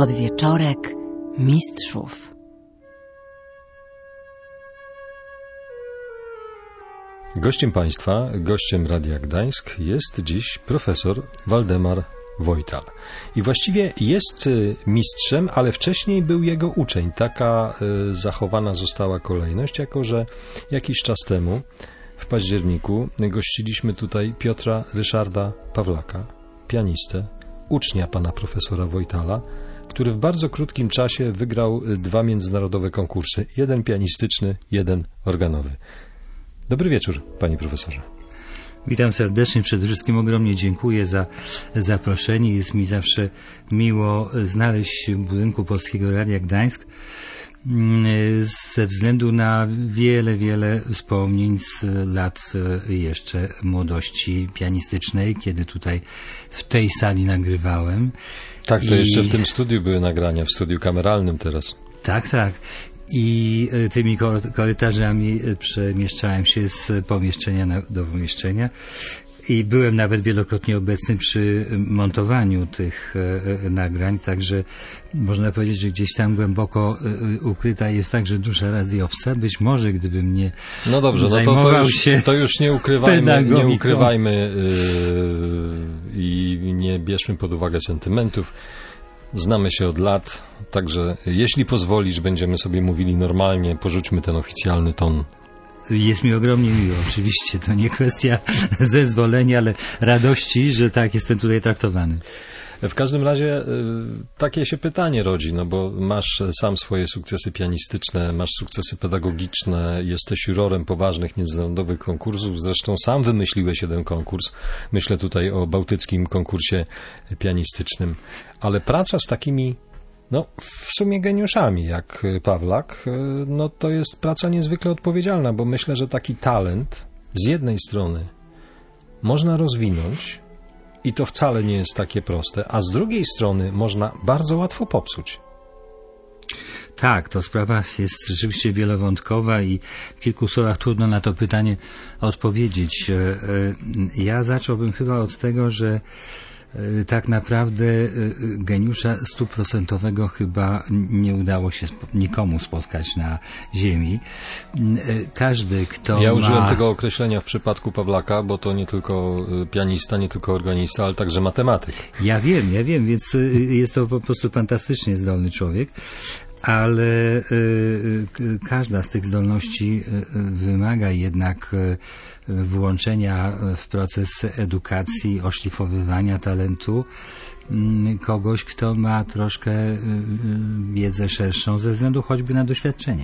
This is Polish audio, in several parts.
Podwieczorek mistrzów. Gościem Państwa, gościem Radia Gdańsk jest dziś profesor Waldemar Wojtal. I właściwie jest mistrzem, ale wcześniej był jego uczeń. Taka zachowana została kolejność, jako że jakiś czas temu, w październiku, gościliśmy tutaj Piotra Ryszarda Pawlaka, pianistę, ucznia pana profesora Wojtala, który w bardzo krótkim czasie wygrał 2 międzynarodowe konkursy. Jeden pianistyczny, jeden organowy. Dobry wieczór, panie profesorze. Witam serdecznie. Przede wszystkim ogromnie dziękuję za zaproszenie. Jest mi zawsze miło znaleźć się w budynku Polskiego Radia Gdańsk ze względu na wiele wspomnień z lat jeszcze młodości pianistycznej, kiedy tutaj w tej sali nagrywałem. Tak, to jeszcze w tym studiu były nagrania, w studiu kameralnym teraz. Tak. I tymi korytarzami przemieszczałem się z pomieszczenia do pomieszczenia i byłem nawet wielokrotnie obecny przy montowaniu tych nagrań, także można powiedzieć, że gdzieś tam głęboko ukryta jest także dusza radiowca. Być może gdybym nie zajmował się to już nie ukrywajmy i nie bierzmy pod uwagę sentymentów. Znamy się od lat, także jeśli pozwolisz, będziemy sobie mówili normalnie, porzućmy ten oficjalny ton. Jest mi ogromnie miło, oczywiście, to nie kwestia zezwolenia, ale radości, że tak jestem tutaj traktowany. W każdym razie takie się pytanie rodzi, no bo masz sam swoje sukcesy pianistyczne, masz sukcesy pedagogiczne, jesteś jurorem poważnych międzynarodowych konkursów, zresztą sam wymyśliłeś jeden konkurs, myślę tutaj o bałtyckim konkursie pianistycznym, ale praca z takimi, no w sumie geniuszami jak Pawlak, no to jest praca niezwykle odpowiedzialna, bo myślę, że taki talent z jednej strony można rozwinąć, i to wcale nie jest takie proste, a z drugiej strony można bardzo łatwo popsuć. Tak, to sprawa jest rzeczywiście wielowątkowa i w kilku słowach trudno na to pytanie odpowiedzieć. Ja zacząłbym chyba od tego, że tak naprawdę geniusza 100% chyba nie udało się nikomu spotkać na ziemi. Każdy, kto Ja użyłem tego określenia w przypadku Pawlaka, bo to nie tylko pianista, nie tylko organista, ale także matematyk. Ja wiem, więc jest to po prostu fantastycznie zdolny człowiek. Ale każda z tych zdolności wymaga jednak włączenia w proces edukacji, oszlifowywania talentu kogoś, kto ma troszkę wiedzę szerszą ze względu choćby na doświadczenie.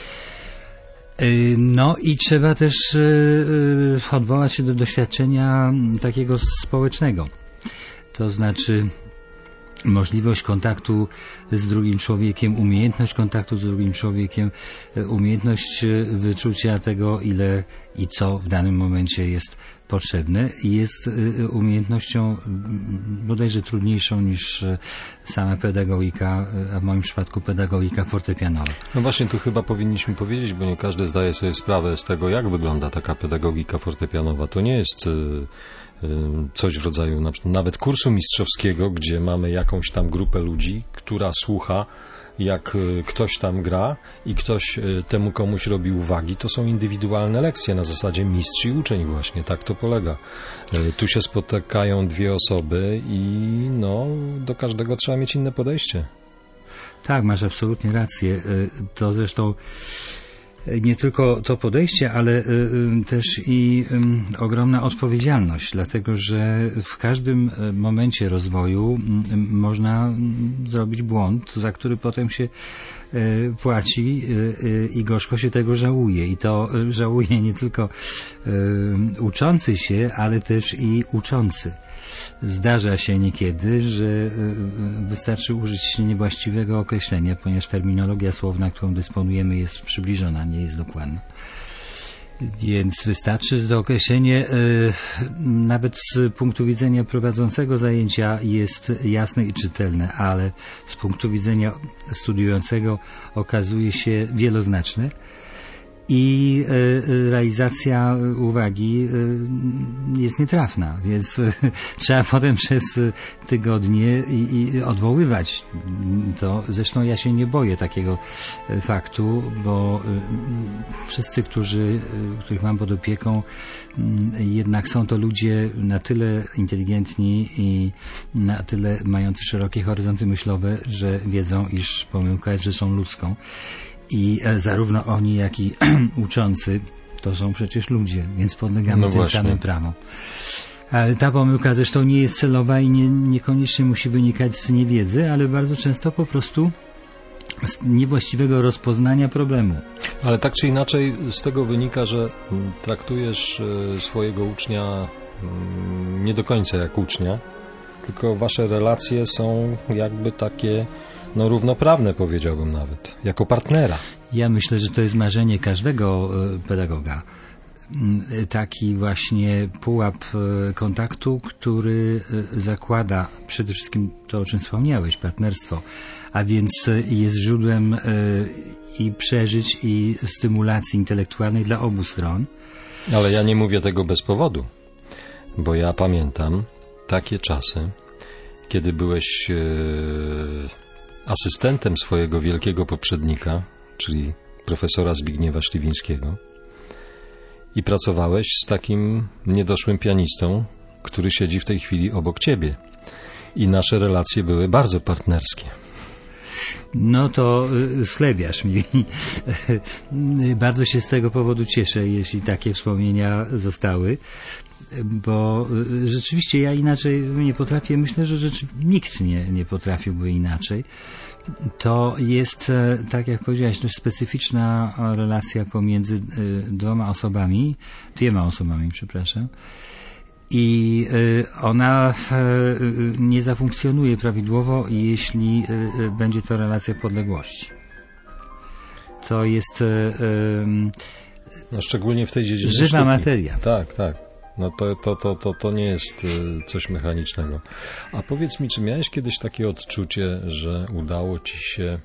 No i trzeba też odwołać się do doświadczenia takiego społecznego. To znaczy możliwość kontaktu z drugim człowiekiem, umiejętność kontaktu z drugim człowiekiem, umiejętność wyczucia tego, ile i co w danym momencie jest potrzebne i jest umiejętnością bodajże trudniejszą niż sama pedagogika, a w moim przypadku pedagogika fortepianowa. No właśnie, tu chyba powinniśmy powiedzieć, bo nie każdy zdaje sobie sprawę z tego, jak wygląda taka pedagogika fortepianowa. To nie jest coś w rodzaju na przykład nawet kursu mistrzowskiego, gdzie mamy jakąś tam grupę ludzi, która słucha, jak ktoś tam gra i ktoś temu komuś robi uwagi. To są indywidualne lekcje na zasadzie mistrz i uczeń właśnie, tak to polega. Tu się spotykają 2 osoby i no, do każdego trzeba mieć inne podejście. Tak, masz absolutnie rację. To zresztą nie tylko to podejście, ale też i ogromna odpowiedzialność, dlatego że w każdym momencie rozwoju można zrobić błąd, za który potem się płaci i gorzko się tego żałuje. I to żałuje nie tylko uczący się, ale też i uczący. Zdarza się niekiedy, że wystarczy użyć niewłaściwego określenia, ponieważ terminologia słowna, którą dysponujemy, jest przybliżona, nie jest dokładna. Więc wystarczy, że to określenie nawet z punktu widzenia prowadzącego zajęcia jest jasne i czytelne, ale z punktu widzenia studiującego okazuje się wieloznaczne. i realizacja uwagi jest nietrafna, więc trzeba potem przez tygodnie i odwoływać to. Zresztą ja się nie boję takiego faktu, bo wszyscy, których mam pod opieką, jednak są to ludzie na tyle inteligentni i na tyle mający szerokie horyzonty myślowe, że wiedzą, iż pomyłka jest rzeczą ludzką. I zarówno oni, jak i uczący to są przecież ludzie, więc podlegamy tym samym prawom. Ale ta pomyłka zresztą nie jest celowa i niekoniecznie musi wynikać z niewiedzy, ale bardzo często po prostu z niewłaściwego rozpoznania problemu. Ale tak czy inaczej z tego wynika, że traktujesz swojego ucznia nie do końca jak ucznia, tylko wasze relacje są jakby takie równoprawne, powiedziałbym nawet, jako partnera. Ja myślę, że to jest marzenie każdego pedagoga. Taki właśnie pułap kontaktu, który zakłada przede wszystkim to, o czym wspomniałeś, partnerstwo, a więc jest źródłem i przeżyć, i stymulacji intelektualnej dla obu stron. Ale ja nie mówię tego bez powodu, bo ja pamiętam takie czasy, kiedy byłeś asystentem swojego wielkiego poprzednika, czyli profesora Zbigniewa Śliwińskiego, i pracowałeś z takim niedoszłym pianistą, który siedzi w tej chwili obok ciebie. I nasze relacje były bardzo partnerskie. No to schlebiasz mi. Bardzo się z tego powodu cieszę, jeśli takie wspomnienia zostały, bo rzeczywiście ja inaczej nie potrafię, myślę, że nikt nie potrafiłby inaczej. To jest, tak jak powiedziałeś, dość specyficzna relacja pomiędzy dwiema osobami, przepraszam. I ona nie zafunkcjonuje prawidłowo, jeśli będzie to relacja podległości. To jest szczególnie w tej dziedzinie żywa sztuki. materia. Tak. No to nie jest coś mechanicznego. A powiedz mi, czy miałeś kiedyś takie odczucie, że udało ci się,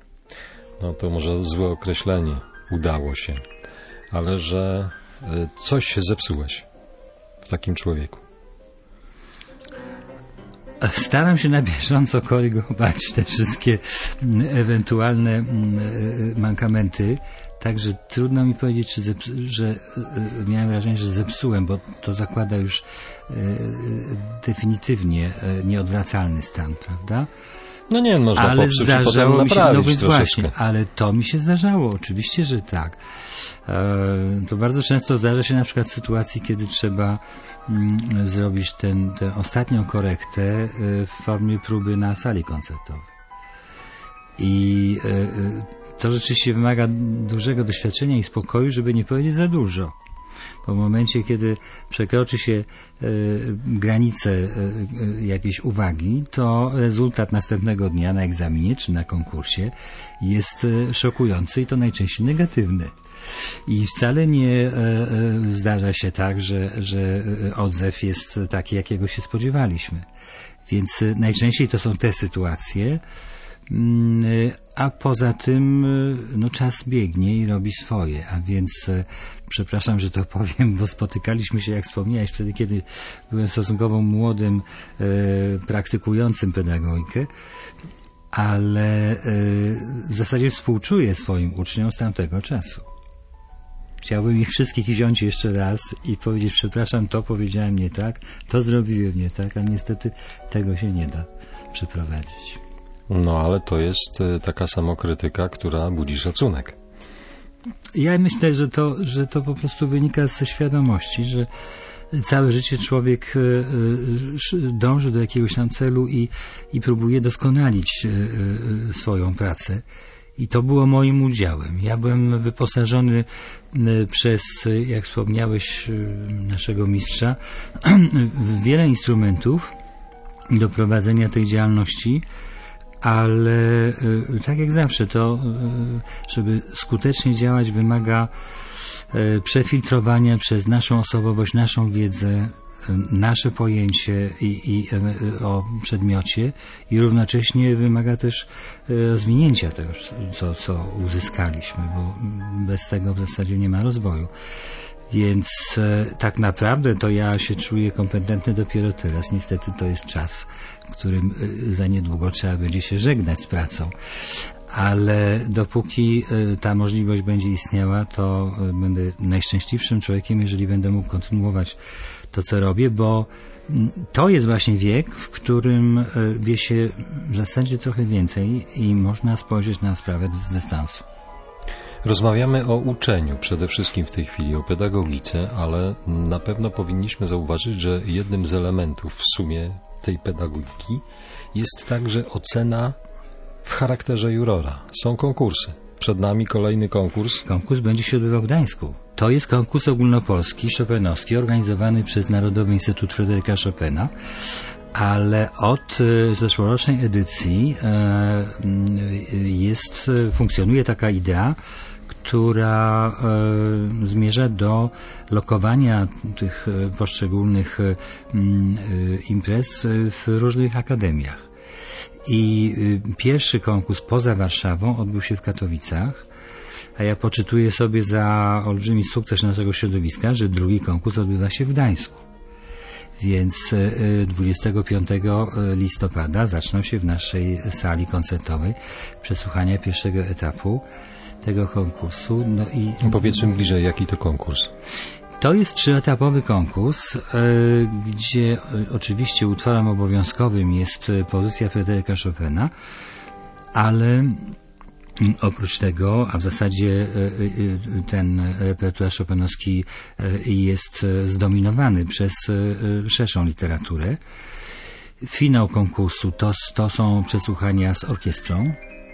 to może złe określenie, udało się, ale że coś się zepsułeś w takim człowieku? Staram się na bieżąco korygować te wszystkie ewentualne mankamenty, także trudno mi powiedzieć, że miałem wrażenie, że zepsułem, bo to zakłada już definitywnie nieodwracalny stan, prawda? No nie, można ale popsuć i potem naprawić troszeczkę. Właśnie, ale to mi się zdarzało, oczywiście, że tak. To bardzo często zdarza się na przykład w sytuacji, kiedy trzeba zrobić tę ostatnią korektę w formie próby na sali koncertowej. I to rzeczywiście wymaga dużego doświadczenia i spokoju, żeby nie powiedzieć za dużo. Bo w momencie, kiedy przekroczy się granicę jakiejś uwagi, to rezultat następnego dnia na egzaminie czy na konkursie jest szokujący i to najczęściej negatywny. I wcale nie zdarza się tak, że odzew jest taki, jakiego się spodziewaliśmy. Więc najczęściej to są te sytuacje, a poza tym czas biegnie i robi swoje, a więc przepraszam, że to powiem, bo spotykaliśmy się, jak wspomniałeś, wtedy, kiedy byłem stosunkowo młodym, praktykującym pedagogikę, ale w zasadzie współczuję swoim uczniom z tamtego czasu. Chciałbym ich wszystkich wziąć jeszcze raz i powiedzieć, przepraszam, to powiedziałem nie tak, to zrobiłem nie tak, a niestety tego się nie da przeprowadzić. No, ale to jest taka samokrytyka, która budzi szacunek. Ja myślę, że to po prostu wynika ze świadomości, że całe życie człowiek dąży do jakiegoś tam celu i próbuje doskonalić swoją pracę. I to było moim udziałem. Ja byłem wyposażony przez, jak wspomniałeś, naszego mistrza, w wiele instrumentów do prowadzenia tej działalności, ale tak jak zawsze, to żeby skutecznie działać, wymaga przefiltrowania przez naszą osobowość, naszą wiedzę nasze pojęcie o przedmiocie i równocześnie wymaga też rozwinięcia tego, co uzyskaliśmy, bo bez tego w zasadzie nie ma rozwoju. Więc tak naprawdę to ja się czuję kompetentny dopiero teraz. Niestety to jest czas, w którym za niedługo trzeba będzie się żegnać z pracą. Ale dopóki ta możliwość będzie istniała, to będę najszczęśliwszym człowiekiem, jeżeli będę mógł kontynuować to, co robię, bo to jest właśnie wiek, w którym wie się w zasadzie trochę więcej i można spojrzeć na sprawę z dystansu. Rozmawiamy o uczeniu przede wszystkim w tej chwili, o pedagogice, ale na pewno powinniśmy zauważyć, że jednym z elementów w sumie tej pedagogiki jest także ocena w charakterze jurora. Są konkursy. Przed nami kolejny konkurs. Konkurs będzie się odbywał w Gdańsku. To jest konkurs ogólnopolski, chopinowski, organizowany przez Narodowy Instytut Fryderyka Chopina, ale od zeszłorocznej edycji funkcjonuje taka idea, która zmierza do lokowania tych poszczególnych imprez w różnych akademiach. I pierwszy konkurs poza Warszawą odbył się w Katowicach, a ja poczytuję sobie za olbrzymi sukces naszego środowiska, że drugi konkurs odbywa się w Gdańsku. Więc 25 listopada zaczną się w naszej sali koncertowej przesłuchania pierwszego etapu tego konkursu. No i powiedzmy bliżej, jaki to konkurs. To jest 3-etapowy konkurs, gdzie oczywiście utworem obowiązkowym jest pozycja Fryderyka Chopina, ale oprócz tego, a w zasadzie ten repertuar chopinowski jest zdominowany przez szerszą literaturę. Finał konkursu to są przesłuchania z orkiestrą.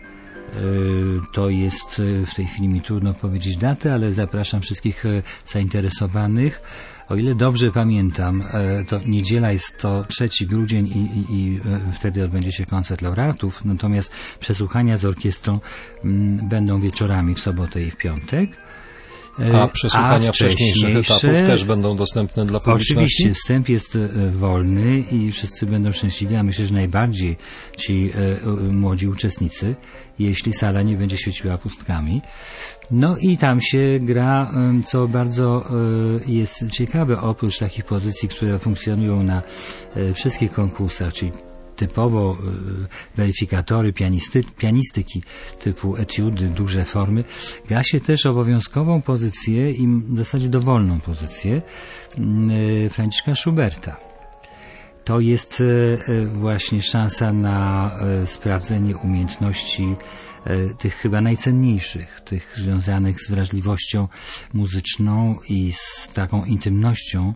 To jest w tej chwili mi trudno powiedzieć datę, ale zapraszam wszystkich zainteresowanych. O ile dobrze pamiętam, to niedziela jest to 3 grudzień i wtedy odbędzie się koncert laureatów, natomiast przesłuchania z orkiestrą będą wieczorami w sobotę i w piątek. A przesłuchania wcześniejszych etapów też będą dostępne dla publiczności? Oczywiście, wstęp jest wolny i wszyscy będą szczęśliwi, a myślę, że najbardziej ci młodzi uczestnicy, jeśli sala nie będzie świeciła pustkami. No i tam się gra, co bardzo jest ciekawe, oprócz takich pozycji, które funkcjonują na wszystkich konkursach, czyli typowo weryfikatory pianistyki typu etiudy, duże formy, gra się też obowiązkową pozycję i w zasadzie dowolną pozycję Franciszka Schuberta. To jest właśnie szansa na sprawdzenie umiejętności tych chyba najcenniejszych, tych związanych z wrażliwością muzyczną i z taką intymnością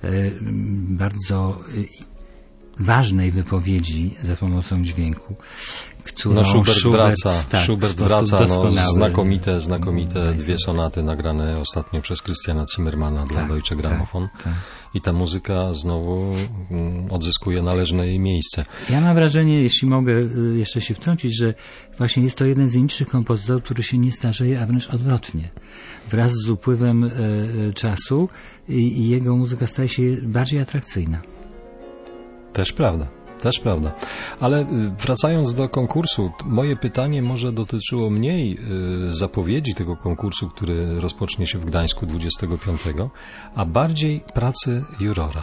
bardzo ważnej wypowiedzi za pomocą dźwięku, którą Schubert wraca, znakomite dwie sonaty nagrane ostatnio przez Christiana Zimmermana dla Deutsche Grammophon. I ta muzyka znowu odzyskuje należne jej miejsce. Ja mam wrażenie, jeśli mogę jeszcze się wtrącić, że właśnie jest to jeden z nielicznych kompozytorów, który się nie starzeje, a wręcz odwrotnie. Wraz z upływem czasu i jego muzyka staje się bardziej atrakcyjna. Też prawda. Ale wracając do konkursu, moje pytanie może dotyczyło mniej zapowiedzi tego konkursu, który rozpocznie się w Gdańsku 25, a bardziej pracy jurora.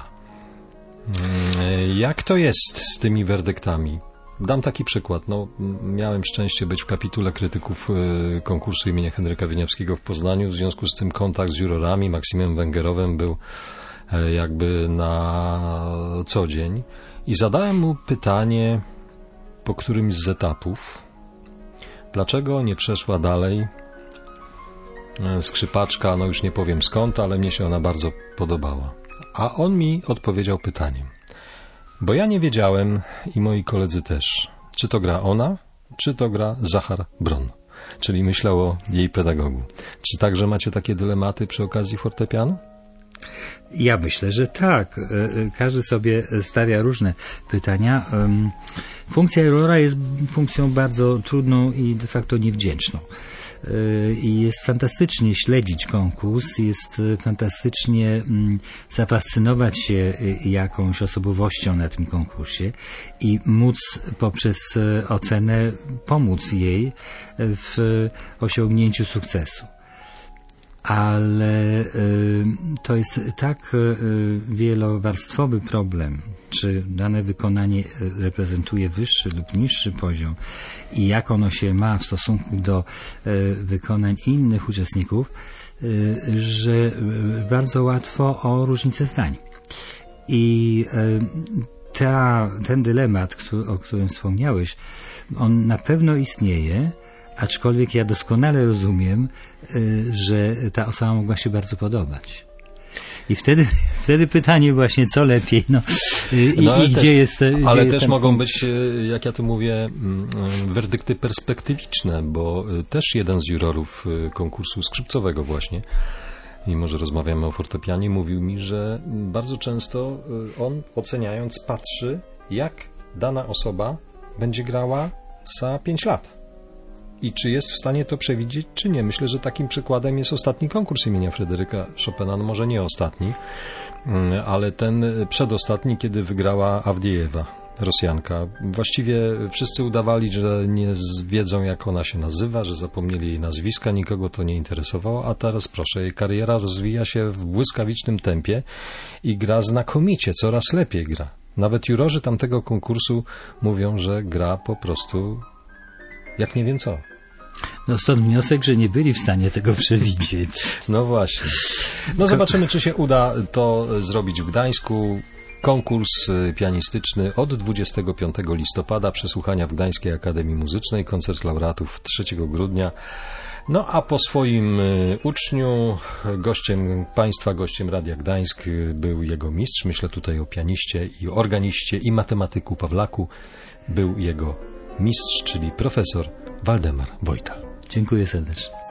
Jak to jest z tymi werdyktami? Dam taki przykład. Miałem szczęście być w kapitule krytyków konkursu imienia Henryka Wieniawskiego w Poznaniu, w związku z tym kontakt z jurorami, Maksymem Węgerowem był jakby na co dzień i zadałem mu pytanie po którymś z etapów, dlaczego nie przeszła dalej skrzypaczka, już nie powiem skąd, ale mnie się ona bardzo podobała. A on mi odpowiedział pytaniem, bo ja nie wiedziałem i moi koledzy też, czy to gra ona, czy to gra Zachar Bron, czyli myślał o jej pedagogu. Czy także macie takie dylematy przy okazji fortepianu? Ja myślę, że tak. Każdy sobie stawia różne pytania. Funkcja jurora jest funkcją bardzo trudną i de facto niewdzięczną. i jest fantastycznie śledzić konkurs, jest fantastycznie zafascynować się jakąś osobowością na tym konkursie i móc poprzez ocenę pomóc jej w osiągnięciu sukcesu. Ale to jest tak wielowarstwowy problem, czy dane wykonanie reprezentuje wyższy lub niższy poziom i jak ono się ma w stosunku do wykonań innych uczestników, że bardzo łatwo o różnicę zdań. I ten dylemat, o którym wspomniałeś, on na pewno istnieje, aczkolwiek ja doskonale rozumiem, że ta osoba mogła się bardzo podobać. I wtedy pytanie właśnie, co lepiej, i gdzie jest... Ale też mogą być, jak ja tu mówię, werdykty perspektywiczne, bo też jeden z jurorów konkursu skrzypcowego właśnie, mimo że rozmawiamy o fortepianie, mówił mi, że bardzo często on, oceniając, patrzy, jak dana osoba będzie grała za 5 lat. I czy jest w stanie to przewidzieć, czy nie? Myślę, że takim przykładem jest ostatni konkurs imienia Fryderyka Chopina, no może nie ostatni, ale ten przedostatni, kiedy wygrała Awdiejewa, Rosjanka. Właściwie wszyscy udawali, że nie wiedzą, jak ona się nazywa, że zapomnieli jej nazwiska, nikogo to nie interesowało, a teraz proszę, jej kariera rozwija się w błyskawicznym tempie i gra znakomicie, coraz lepiej gra. Nawet jurorzy tamtego konkursu mówią, że gra po prostu jak nie wiem co. No stąd wniosek, że nie byli w stanie tego przewidzieć. No właśnie. No zobaczymy, czy się uda to zrobić w Gdańsku. Konkurs pianistyczny od 25 listopada, przesłuchania w Gdańskiej Akademii Muzycznej, koncert laureatów 3 grudnia. No a po swoim uczniu, gościem państwa, gościem Radia Gdańsk był jego mistrz. Myślę tutaj o pianiście i organiście i matematyku Pawlaku. Był jego mistrz, czyli profesor Waldemar Wojtal. Dziękuję serdecznie.